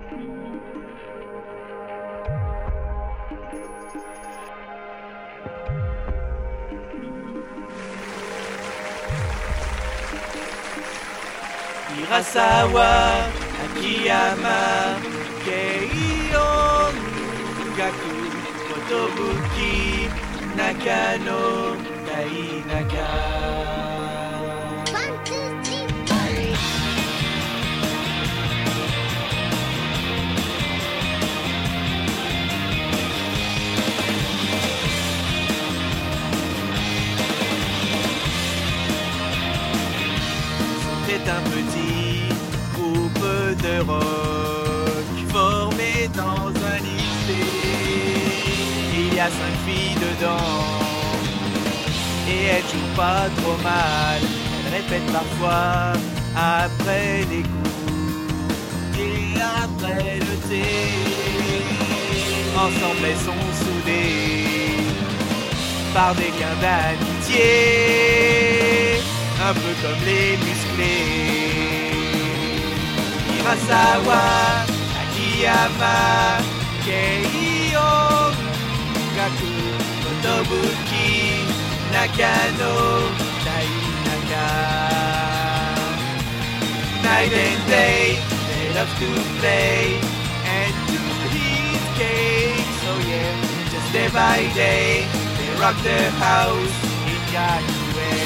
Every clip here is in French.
Hirasawa, Akiyama, Keiyo, Gaku, Kotobuki, Nakano, Kainaka. C'est un petit groupe de rock formé dans un lycée. Il y a 5 filles dedans et elles jouent pas trop mal. Elles répètent parfois après les cours et après le thé. Ensemble elles sont soudées par des liens d'amitié, un peu comme les musclés. Hirasawa, Akiyama, Keiyo, Gaku, Kotobuki, Nakano, Kainaka. Night and day, they love to play and to eat cake. So yeah, just day by day, they rock the house in Gakuen.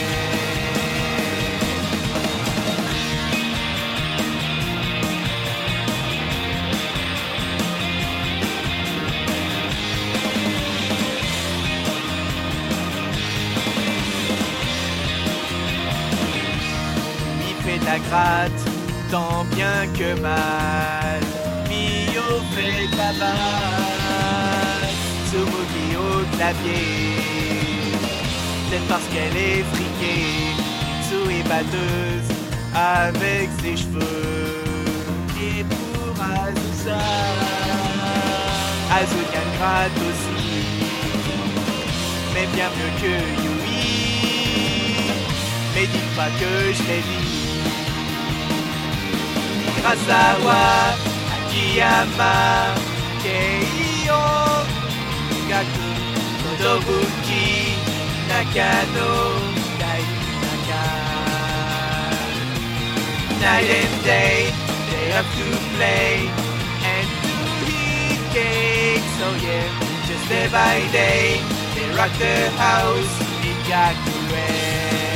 La gratte, tant bien que mal. Mio fait la basse, Tsumugi au clavier. Peut-être parce qu'elle est friquée, Mitsu est batteuse avec ses cheveux. Et pour Azusa, Azuka gratte aussi, mais bien mieux que Yui. Mais dites pas que je l'ai dit. Hirasawa, Akiyama, Keiyo, Gaku, Kotobuki, Nakano, Kainaka. Night and day, they have to play and to eat cake. So yeah, just day by day, they rock the house in Gakuen.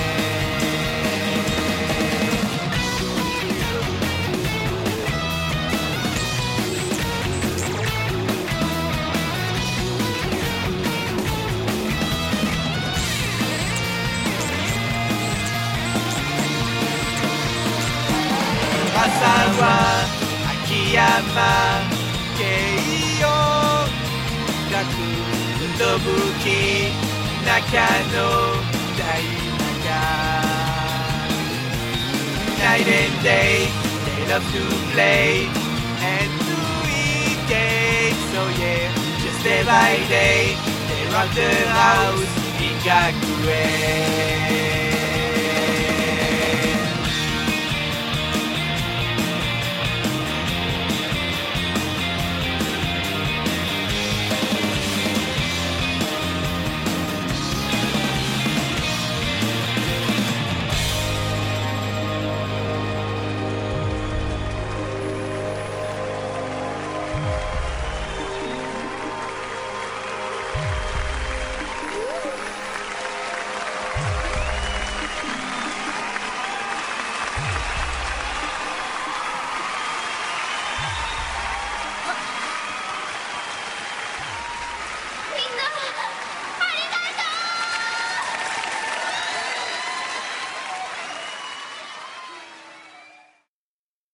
Hirasawa, Akiyama, Keiyo, Gaku, Kotobuki, Nakano, Kainaka. Night and day, they love to play and to eat cake. So yeah, just day by day, they rock the house in Gakuen.